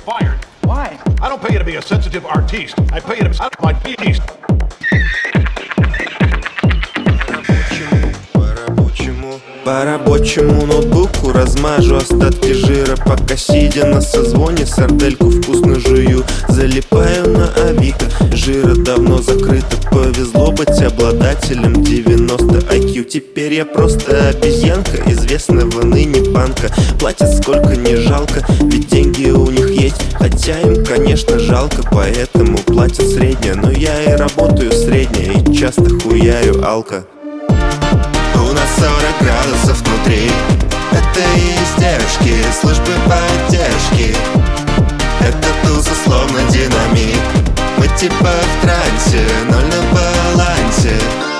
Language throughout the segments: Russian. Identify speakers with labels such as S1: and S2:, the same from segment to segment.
S1: fired.
S2: Why?
S1: I don't pay you to be a sensitive artiste. I pay you to be my piece.
S3: По рабочему ноутбуку размажу остатки жира, пока сидя на созвоне сардельку вкусно жую. Залипаю на Авито, жира давно закрыто. Повезло быть обладателем 90 IQ. Теперь я просто обезьянка известного ныне банка. Платят сколько не жалко, ведь деньги у них есть. Хотя им, конечно, жалко, поэтому платят среднее. Но я и работаю среднее, и часто хуярю алко. У нас 40 градусов внутри. Это и издержки службы поддержки. Это туса словно динамит. Мы типа в трансе, ноль на балансе.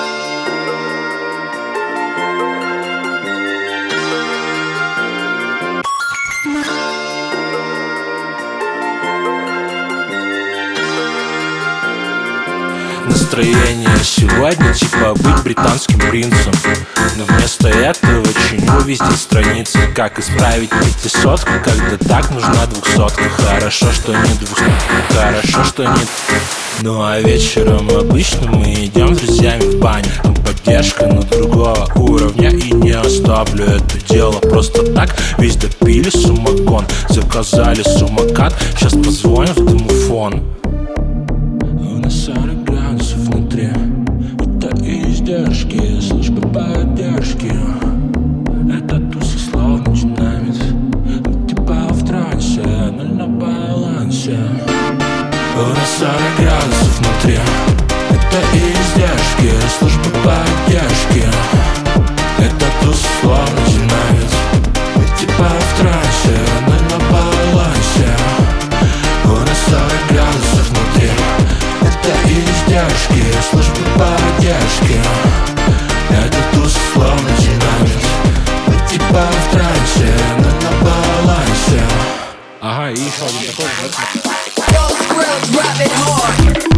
S4: Настроение сегодня типа быть британским принцем. Но вместо этого чиню везде страницы. Как исправить 500-ку, когда так нужна 200-ка. Хорошо, что не 200-ка, хорошо, что не... Ну а вечером обычно мы идем с друзьями в баню. Там поддержка, но другого уровня. И не оставлю это дело просто так. Весь допили самогон, заказали самокат. Сейчас позвоним в домофон. У нас 40 градусов внутри. Это и издержки службы поддержки. Это туса словно динамит. Мы типа в трансе, ноль на балансе. У нас 40 градусов внутри. Это и издержки службы поддержки. Это туса словно динамит. Мы типа в трансе, ноль на балансе. У нас 40 градусов внутри. Это издержки службы поддержки. Это туса словно динамит. Мы типа в трансе, но на балансе. Ага, и еще один такой.
S5: Yo, Skrill, drop it hard.